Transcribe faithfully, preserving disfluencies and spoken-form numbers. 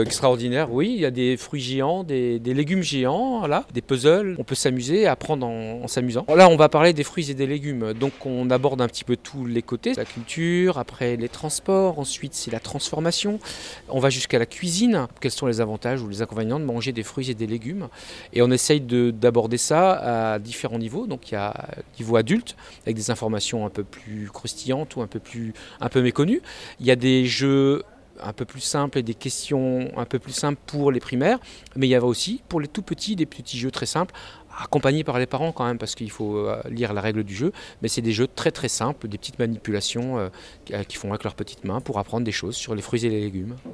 Extraordinaire, oui, il y a des fruits géants, des, des légumes géants, voilà, des puzzles. On peut s'amuser et apprendre en, en s'amusant. Là, on va parler des fruits et des légumes. Donc, on aborde un petit peu tous les côtés. La culture, après les transports, ensuite c'est la transformation. On va jusqu'à la cuisine. Quels sont les avantages ou les inconvénients de manger des fruits et des légumes? Et on essaye de, d'aborder ça à différents niveaux. Donc, il y a niveau adulte, avec des informations un peu plus croustillantes ou un peu plus, un peu méconnues. Il y a des jeux un peu plus simples et des questions un peu plus simples pour les primaires, mais il y avait aussi pour les tout petits des petits jeux très simples, accompagnés par les parents quand même, parce qu'il faut euh, lire la règle du jeu, mais c'est des jeux très très simples, des petites manipulations euh, qu'ils font avec leurs petites mains pour apprendre des choses sur les fruits et les légumes.